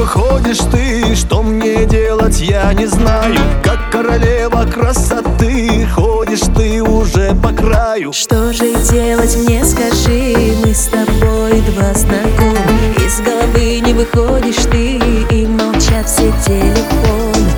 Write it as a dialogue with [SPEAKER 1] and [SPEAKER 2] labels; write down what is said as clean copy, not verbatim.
[SPEAKER 1] выходишь ты. Что мне делать, я не знаю. Как королева красоты ходишь ты уже по краю.
[SPEAKER 2] Что же делать мне, скажи? Мы с тобой два знакомых. Из головы не выходишь ты, и молчат все телефоны.